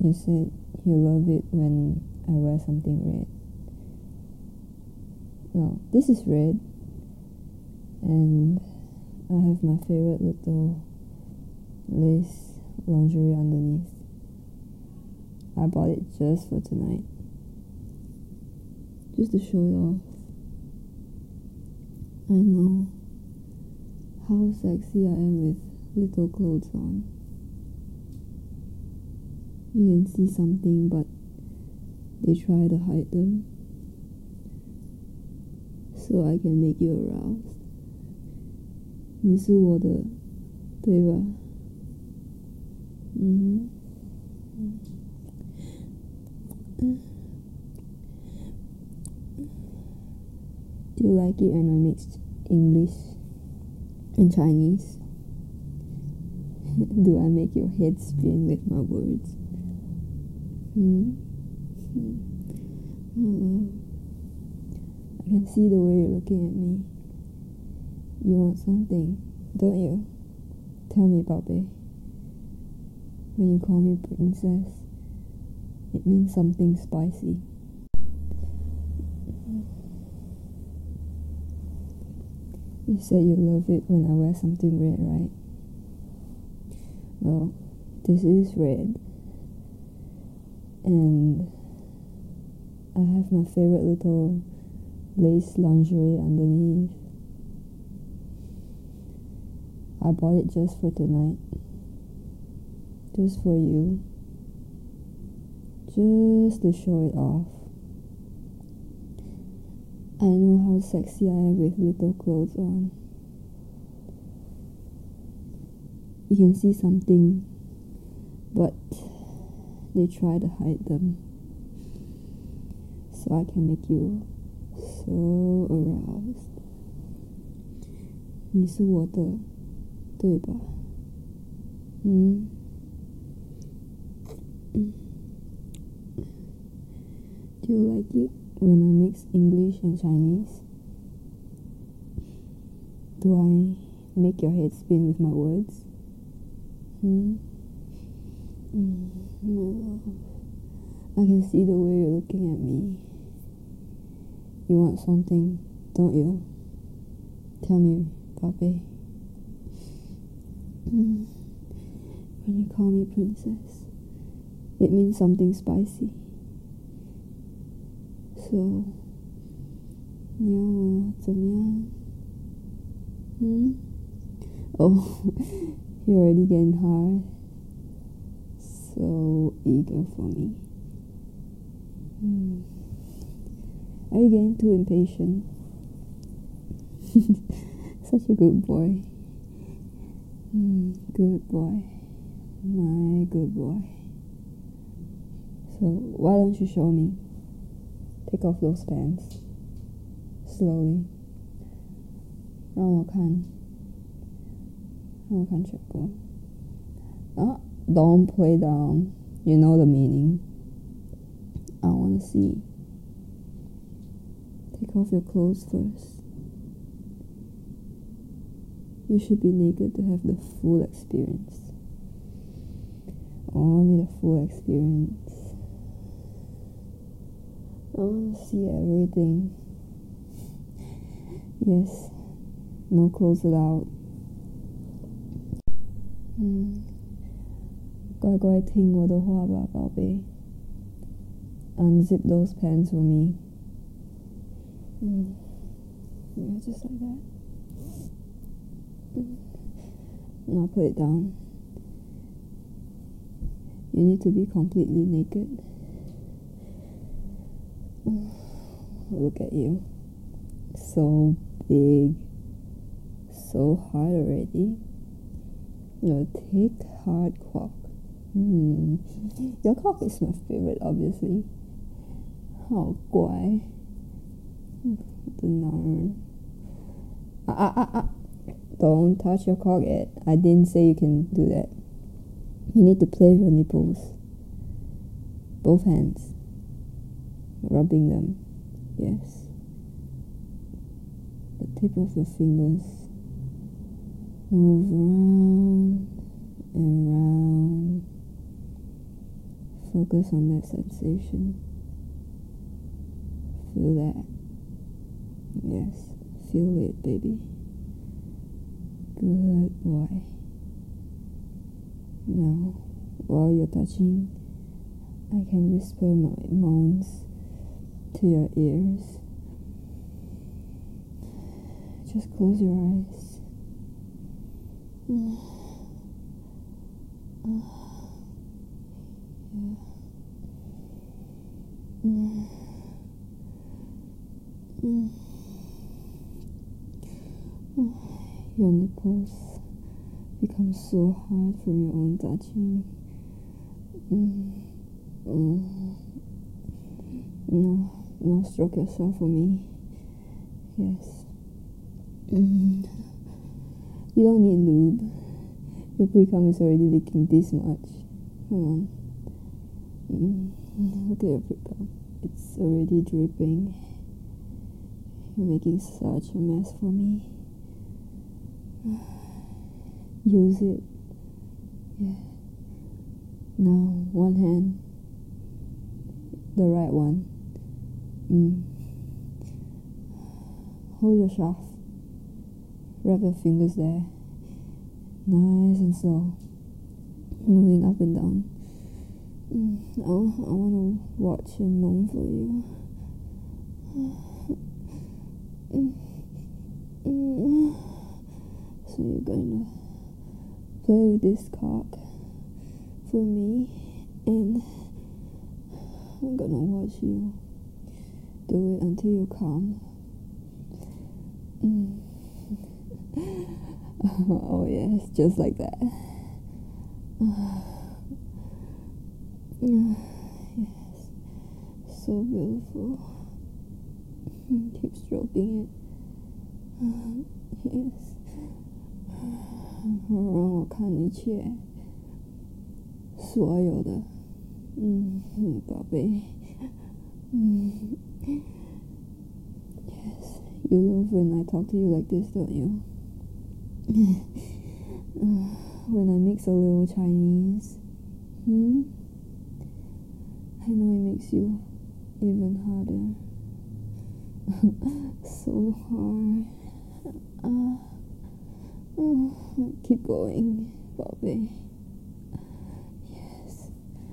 You said you love it when I wear something red. Well, this is red, and I have my favorite little lace lingerie underneath. I bought it just for tonight, just to show it off. I know how sexy I am with little clothes on. You can see something, but they try to hide them, so I can make you aroused. 你是我的，对吧？Do you like it when I mixed English and Chinese? Do I make your head spin with my words? I can see the way you're looking at me. You want something, don't you? Tell me, Babe. When you call me princess, it means something spicy. You said you love it when I wear something red, right? Well, this is red, and I have my favorite little lace lingerie underneath. I bought it just for tonight, just for you, just to show it off. I know how sexy I am with little clothes on. You can see something, but they try to hide them, so I can make you so aroused. 你是我的，对吧？Do you like it when I mix English and Chinese? Do I make your head spin with my words? My love, I can see the way you're looking at me. You want something, don't you? Tell me, Papi. When you call me princess, it means something spicy. So, 你要我怎么样? Oh, you're already getting hard. So eager for me. Are you getting too impatient? Such a good boy. Good boy. My good boy. So why don't you show me? Take off those pants. Slowly. 让我看全部. Don't play down. You know the meaning. I want to see. Take off your clothes first. You should be naked to have the full experience. Only the full experience. I want to see everything. Yes, no clothes allowed. 乖乖听我的话吧，宝贝。Unzip those pants for me. Yeah, just like that. Now put it down. You need to be completely naked. Look at you. So big. So hard already. Your thick, hard cock. Your cock is my favorite, obviously. 好乖。The narn. Don't touch your cock yet. I didn't say you can do that. You need to play with your nipples. Both hands. Rubbing them. Yes. The tip of your fingers. Move round and round for focus on that sensation. Feel that. Yes, feel it, baby. Good boy. Now, while you're touching, I can whisper my moans to your ears. Just close your eyes. Yeah. Your nipples become so hard from your own touching. Now stroke yourself for me. Yes. You don't need lube. Your pre-cum is already leaking this much. Come on. Look at your pre-cum. It's already dripping. You're making such a mess for me. Use it. Yeah. Now, one hand. The right one. Hold your shaft. Wrap your fingers there. Nice and slow. Moving up and down. Now, I want to watch and moan for you. So you're going to play with this cock for me, and I'm gonna watch you do it until you come. Oh yes, just like that. Yes, so beautiful. Keep stroking it. Yes. 让我看一切，所有的，宝贝。Yes, you love when I talk to you like this, don't you? When I mix a little Chinese, I know it makes you even harder. So hard. Keep going, Bobby. Yes.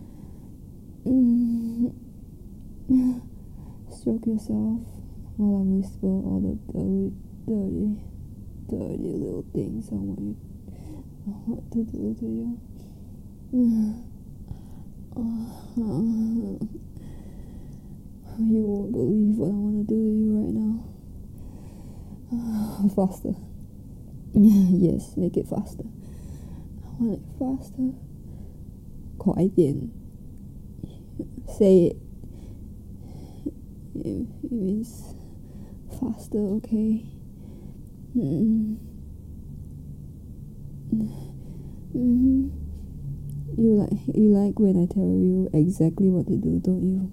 Stroke yourself while I whisper all the dirty little things I want to do to you. You won't believe what I want to do to you right now. Faster. Yes, make it faster. I want it faster. 快点. Say it. It means faster, okay? You like when I tell you exactly what to do, don't you?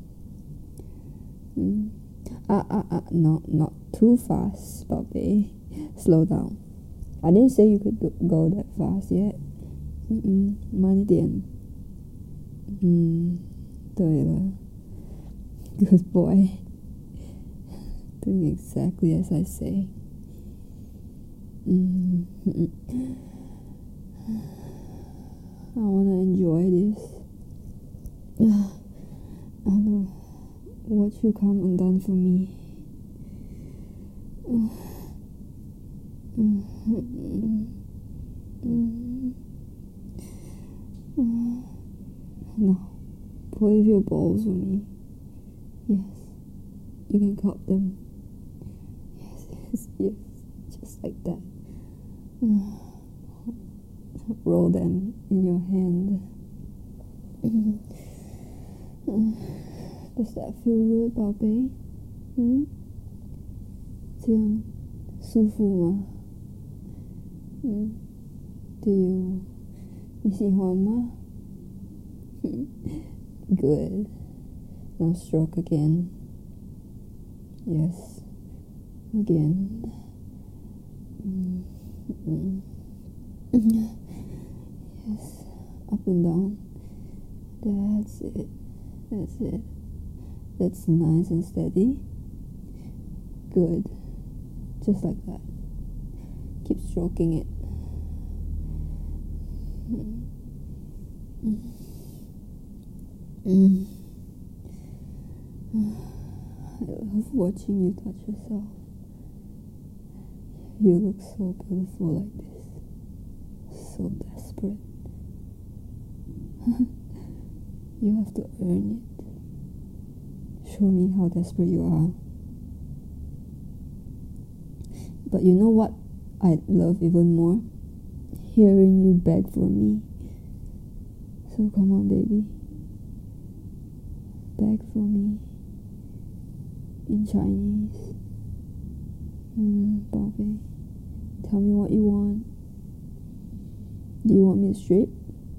No, not too fast, Bobby. Slow down. I didn't say you could go that fast yet. 慢一点。对了。Good boy. Doing exactly as I say. I wanna enjoy this. I know what you come undone for me. Now, play with your balls with me. Yes, you can cup them. Yes, just like that. Roll them in your hand. Does that feel good, 宝贝？这样舒服吗你喜欢吗？Good. Now stroke again. Yes. Again. Yes. Up and down. That's it. That's it. That's nice and steady. Good. Just like that. Keep stroking it. I love watching you touch yourself. You look so beautiful like this. So desperate. You have to earn it. Show me how desperate you are. But you know what I love even more? Hearing you beg for me. So come on, baby. Beg for me. In Chinese. Bobby. Tell me what you want. Do you want me to strip?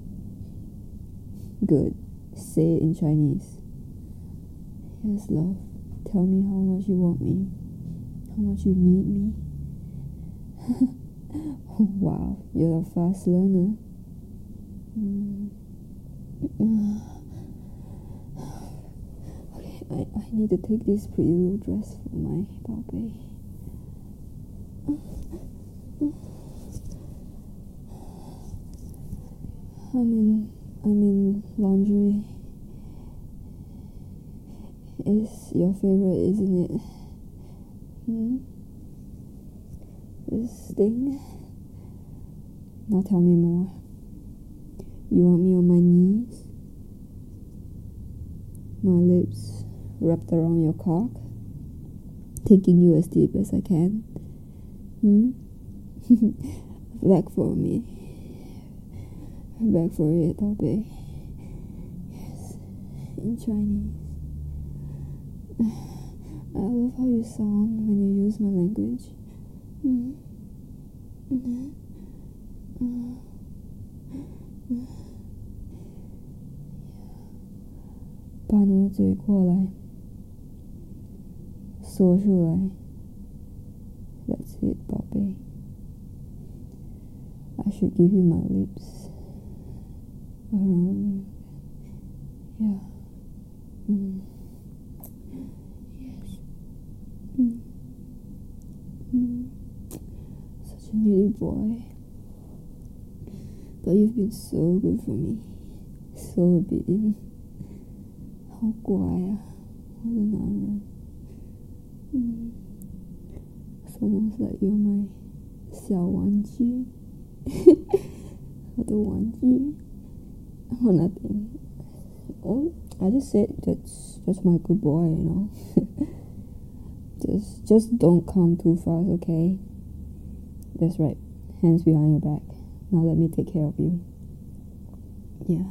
Good. Say it in Chinese. Yes, love. Tell me how much you want me. How much you need me. Wow, you're a fast learner. Okay, I need to take this pretty little dress for my baby. I'm in laundry. It's your favorite, isn't it? This thing. Now tell me more. You want me on my knees? My lips wrapped around your cock? Taking you as deep as I can? Beg for me. Beg for it, baby. Yes, in Chinese. I love how you sound when you use my language. 把你的嘴过来，说出来。That's it, 宝贝。I should give you my lips around you. Yeah. Yes. Such a needy boy. But you've been so good for me. So obedient. 好乖啊，我的男人。It's almost like you're my 小玩具。我的玩具。Oh, nothing. Oh, I just said that's my good boy, you know. just don't come too fast, okay? That's right. Hands behind your back. Now let me take care of you. Yeah.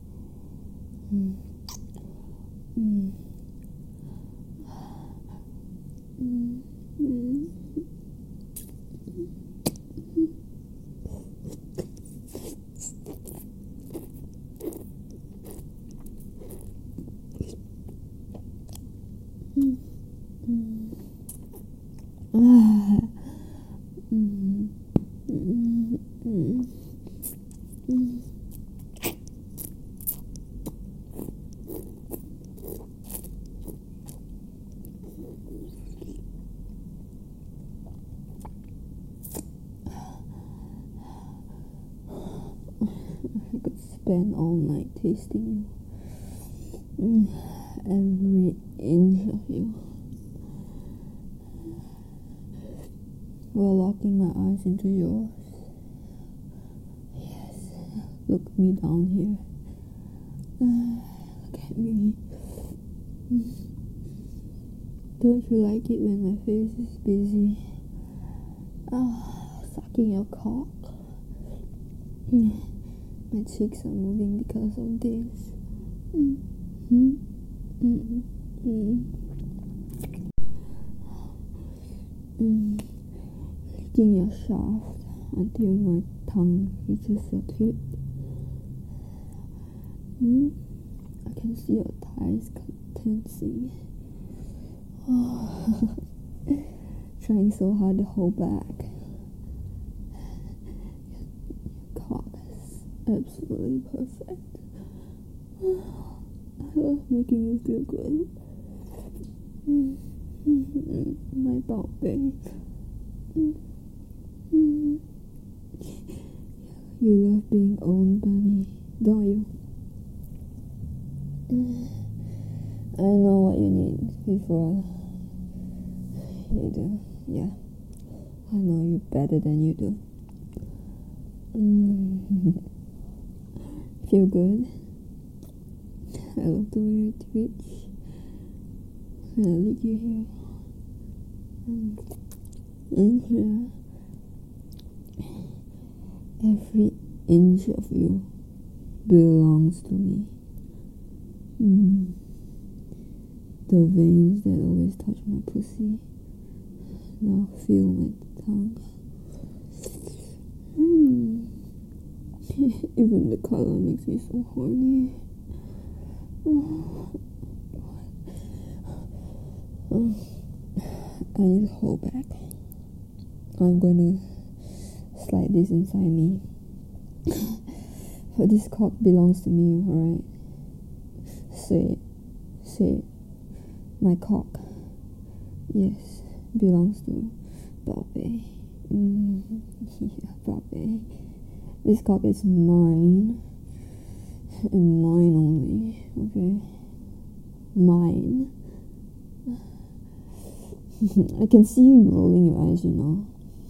I could spend all night tasting you. Every inch of you. While locking my eyes into yours. Yes. Look me down here. Look at me. Don't you like it when my face is busy? Sucking your cock. My cheeks are moving because of this. Licking your shaft until my tongue reaches your tip. I can see your thighs tensing. Trying so hard to hold back. Your cock is absolutely perfect. I love making you feel good. My baby. You love being owned by me, don't you? I know what you need before you do. Yeah, I know you better than you do. Feel good? I love the way you twitch. I lick your hair. And here, every inch of you belongs to me. The veins that always touch my pussy now feel my tongue. Even the color makes me so horny. I need to hold back. I'm going to slide this inside me. But this cock belongs to me, alright? Say it. My cock, yes, belongs to Babe. Yeah, Babe. This cock is mine, and mine only, okay? Mine. I can see you rolling your eyes, you know.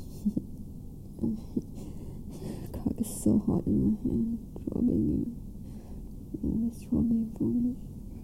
Cock is so hot in my hand, throbbing you. Always throbbing for me.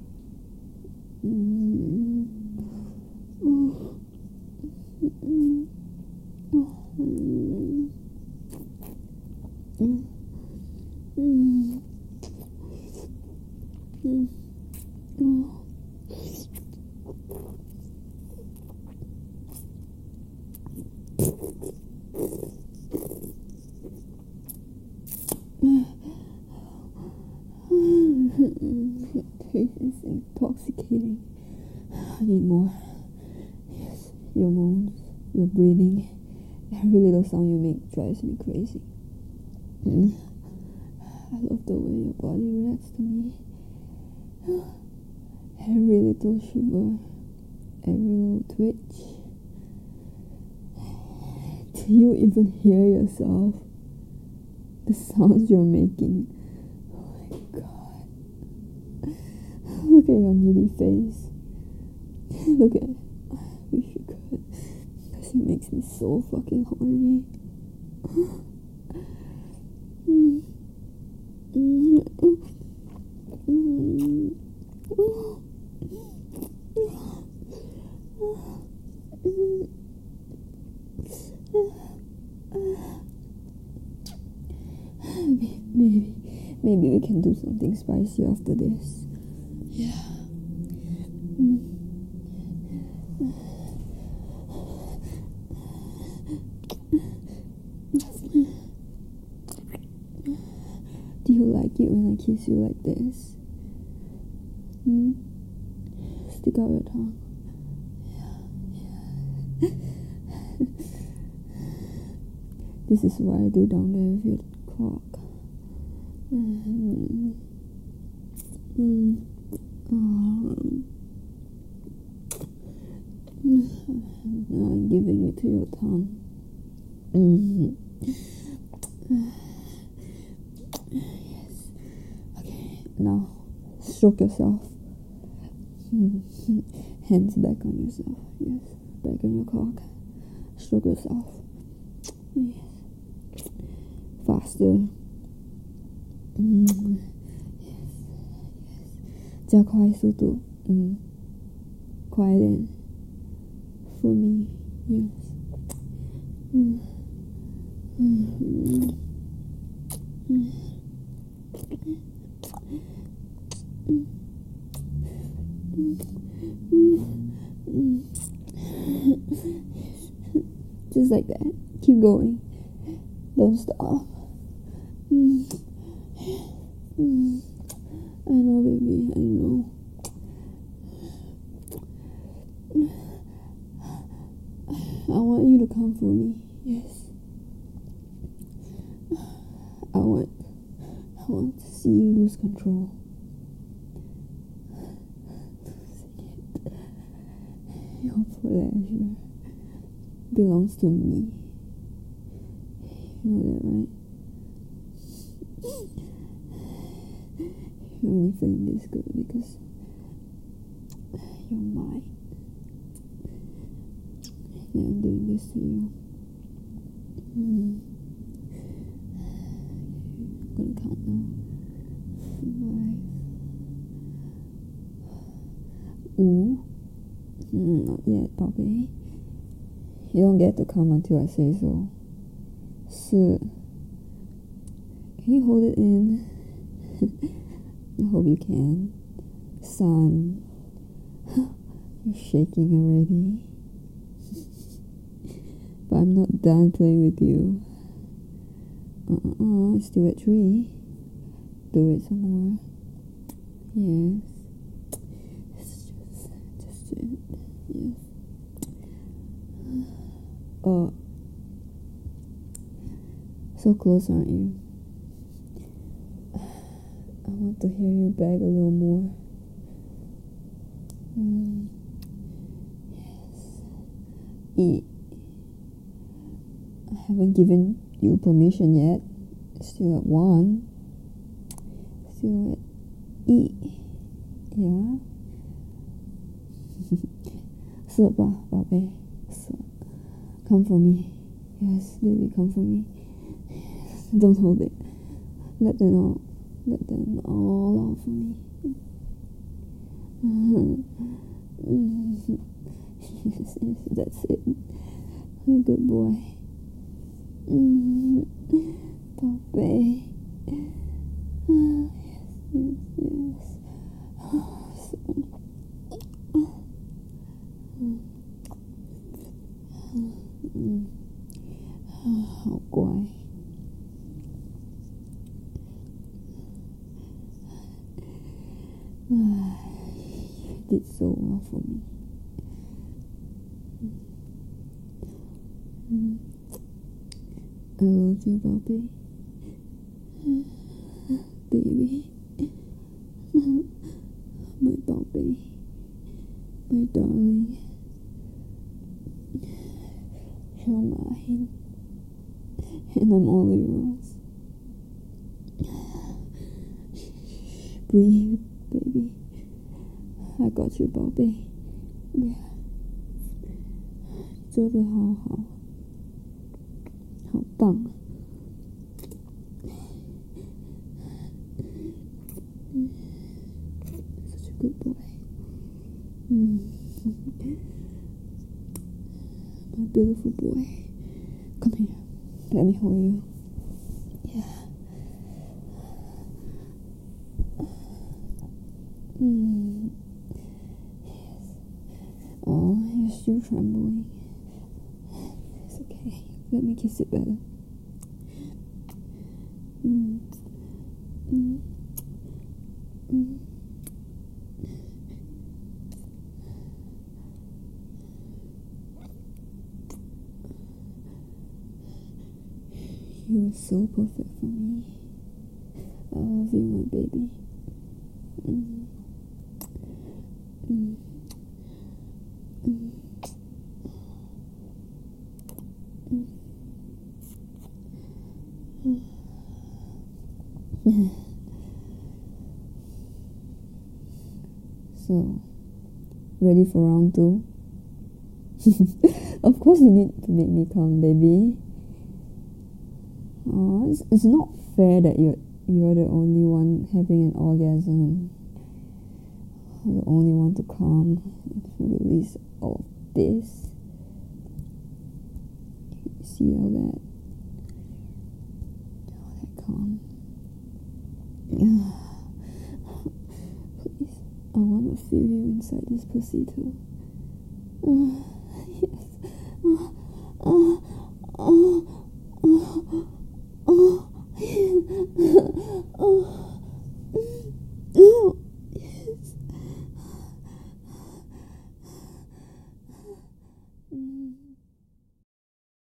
Taste is intoxicating. I need more. Yes, your moans, your breathing, every little sound you make drives me crazy. I love the way your body reacts to me. Every little shiver, every little twitch. Do you even hear yourself? The sounds you're making. Oh my god. Look at your needy face. Look at it. I wish you could. Because it makes me so fucking horny. Maybe we can do something spicy after this. Yeah. Do you like it when I kiss you like this? Stick out your tongue. Yeah. This is what I do down there with your cock. Now I'm giving it to your tongue. Yes. Okay, now stroke yourself. Hands back on yourself. Yes, back on your cock. Stroke yourself. Yes. Faster. Yes. 加快速度。快一点。For me, yes. Just like that. Keep going. Don't stop. I know, baby. I know. I want you to come for me. Yes. I want to see you lose control. Your pleasure belongs to me. You know that, right? You're only feeling this good because you're mine. And I'm doing this to you. I'm gonna count now. 5. Not yet, Bobby. You don't get to come until I say so. 4. Can you hold it in? I hope you can. 3. You're shaking already. But I'm not done playing with you. Still at 3. Do it some more. Yes. Just it. Yes. So close, aren't you? I want to hear you beg a little more. Yes. E. I haven't given you permission yet. Still at 1. Still at E. Yeah. 4吧，宝贝。4. Come for me. Yes, baby, come for me. Don't hold it. Let them all out for me. Yes, that's it. You're a good boy. Puppy. Yes. Hảo乖. You did so well for me. I love you, Bobby. Baby. My Bobby. My darling. You're mine. And I'm all yours. Breathe, baby. I got you, Bobby. Yeah. 做得好好。好棒。Such a good boy. My beautiful boy. Come here. Let me hold you. Yeah. Yes. Oh, you're still trembling. It's okay. Let me kiss it better. You are so perfect for me. I love you, my baby. So, ready for round 2? Of course you need to make me come, baby. Oh, it's not fair that you're the only one having an orgasm. The only one to come and release all of this. You see all that come. Please, I want to feel you inside this pussy too.